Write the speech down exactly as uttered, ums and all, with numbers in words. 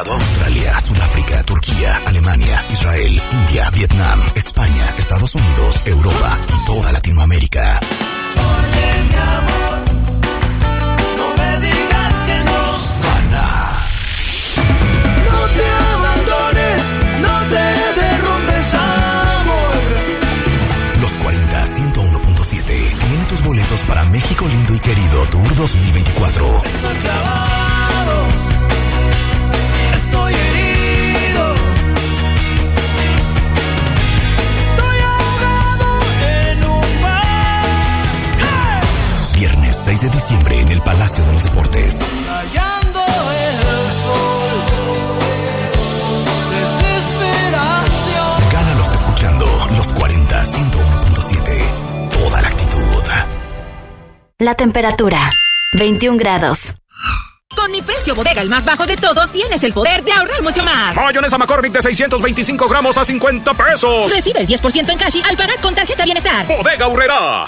Australia, Sudáfrica, Turquía, Alemania, Israel, India, Vietnam, España, Estados Unidos, Europa y toda Latinoamérica. Oye, mi amor, no me digas que no. Sana. No te abandones, no te derrumbes, amor. Los cuarenta, ciento uno punto siete. Tiene tus boletos para México Lindo y Querido Tour dos mil veinticuatro. Estoy clavado, estoy herido, estoy ahogado en un mar. ¡Hey! Viernes seis de diciembre en el Palacio de los Deportes. Rayando el sol, desesperación. Gánalos escuchando Los cuarenta, ciento uno punto siete. Toda la actitud. La temperatura, veintiún grados. Con mi precio bodega, el más bajo de todos, tienes el poder de ahorrar mucho más. Mayonesa McCormick de seiscientos veinticinco gramos a cincuenta pesos. Recibe el diez por ciento en cash al pagar con tarjeta Bienestar. Bodega Aurrerá.